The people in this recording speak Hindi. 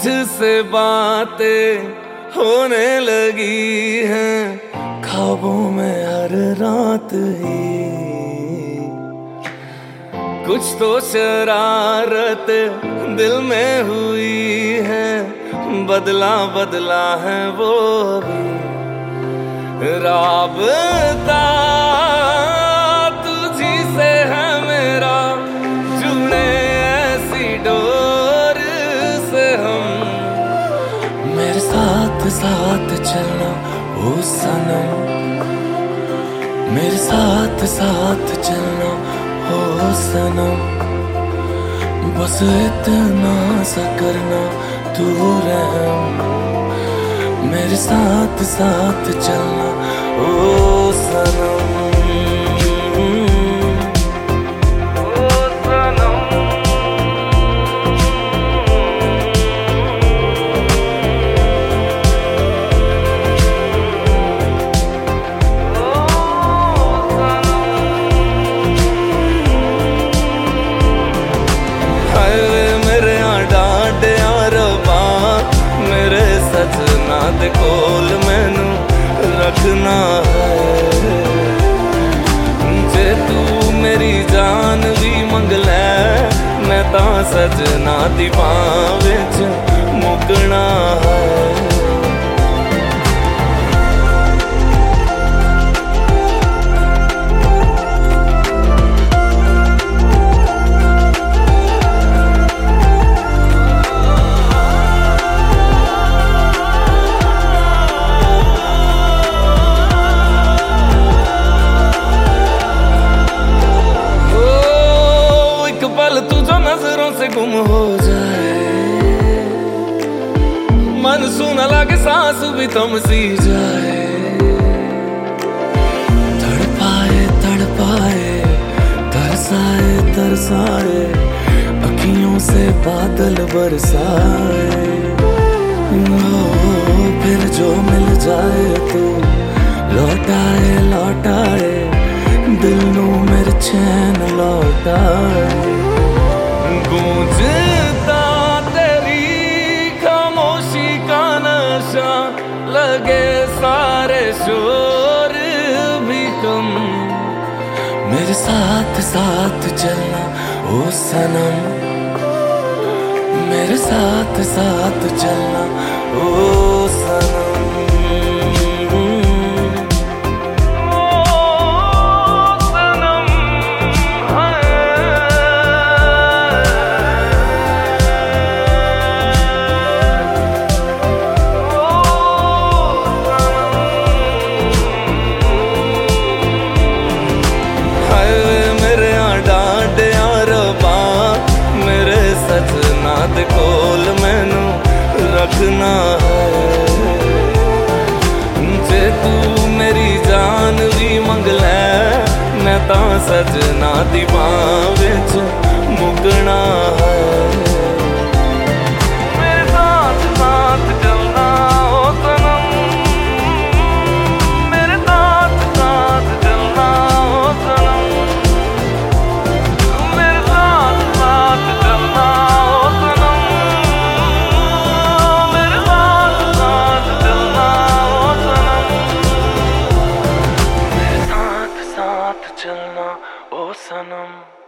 तुझसे बातें होने लगी हैं ख्वाबों में हर रात ही। कुछ तो शरारत दिल में हुई है, बदला बदला है वो अभी। राबता तुझी से है मेरा, जुड़े ऐसी डोर से हम। मेरे साथ साथ चलना ओ सनम, मेरे साथ साथ चलना ओ सनम। बस इतना सा करना तू रहम, मेरे साथ साथ चलना ओ सनम। सजना दे कोल मैनू रखना है, जे तू मेरी जान भी मंग लै, मैं तां सजना दी बां विच मुकना है। तू जो नजरों से गुम हो जाए, मन सुना लागे सांस भी थम सी जाए। तड़पाए तड़पाए तरसाए तरसाए, अखियों से बादल बरसाए। फिर जो मिल जाए तू लौटाए लौटाए, दिल नू मेरे चैन लौटाए। गूंजता तेरी खामोशी का नशा, लगे सारे शोर भी कम। मेरे साथ साथ चलना ओ सनम, मेरे साथ साथ चलना ओ सनम। सजना दे कोल मैनू रखना है, जे तू मेरी जान भी मंग लै, मैं तां सजना दी बां विच मुकना है। मेरे साथ साथ चलना ओ सनम, मेरे साथ साथ चलना ओ सनम, मेरे साथ साथ चलना ओ सनम, मेरे साथ साथ चलना ओ सनम, मेरे साथ साथ चलना ओ सनम।